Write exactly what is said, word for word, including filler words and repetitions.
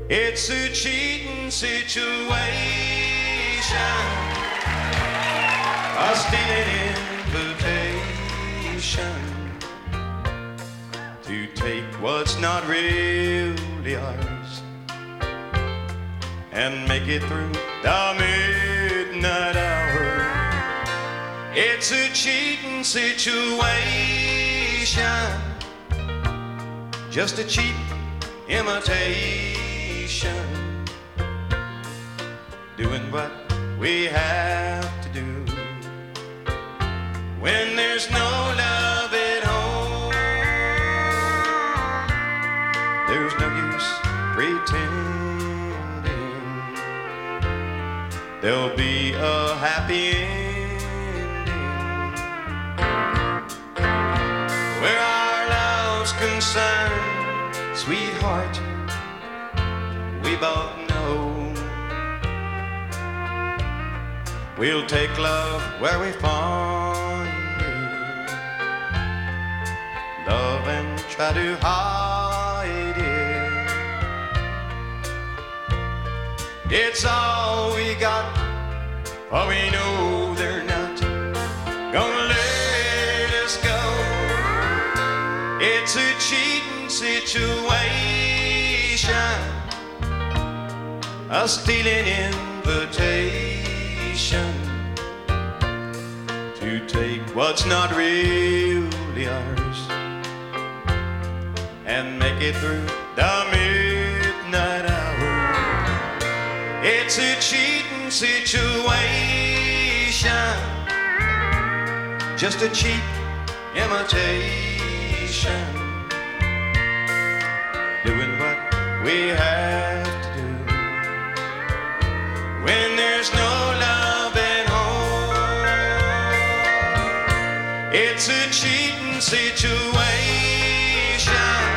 It's a cheating situation, a stealing invitation to take what's not really ours and make it through the midnight hour. It's a cheating situation, just a cheap imitation, doing what we have to do when there's no love at home. There's no use pretending there'll be a happy ending where our love's concerned, sweetheart. We both know we'll take love where we find it, love and try to hide it. It's all we got, for we know they're not gonna let us go. It's a cheating situation, a stealing invitation to take what's not really ours and make it through the midnight hour. It's a cheating situation, just a cheap imitation, doing what we have to do when there's no love at home. It's a cheating situation,